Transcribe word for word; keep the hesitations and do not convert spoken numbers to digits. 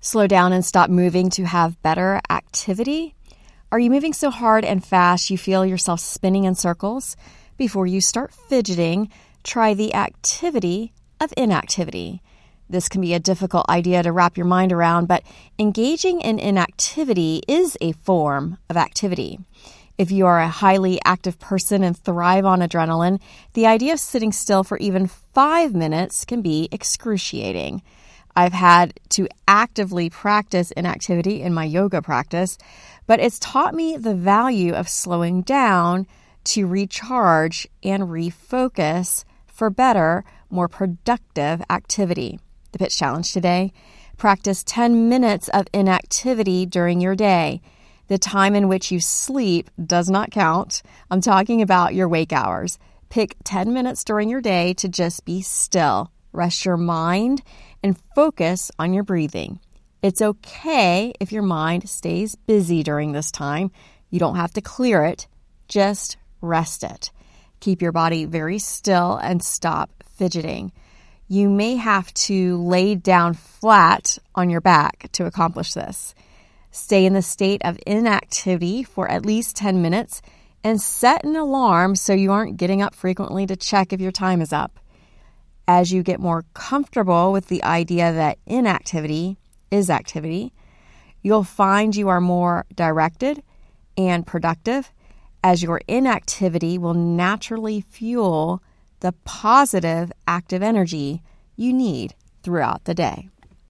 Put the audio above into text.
Slow down and stop moving to have better activity? Are you moving so hard and fast you feel yourself spinning in circles? Before you start fidgeting, try the activity of inactivity. This can be a difficult idea to wrap your mind around, but engaging in inactivity is a form of activity. If you are a highly active person and thrive on adrenaline, the idea of sitting still for even five minutes can be excruciating. I've had to actively practice inactivity in my yoga practice, but it's taught me the value of slowing down to recharge and refocus for better, more productive activity. The pitch challenge today: practice ten minutes of inactivity during your day. The time in which you sleep does not count. I'm talking about your wake hours. Pick ten minutes during your day to just be still. Rest your mind and focus on your breathing. It's okay if your mind stays busy during this time. You don't have to clear it. Just rest it. Keep your body very still and stop fidgeting. You may have to lay down flat on your back to accomplish this. Stay in the state of inactivity for at least ten minutes and set an alarm so you aren't getting up frequently to check if your time is up. As you get more comfortable with the idea that inactivity is activity, you'll find you are more directed and productive, as your inactivity will naturally fuel the positive active energy you need throughout the day.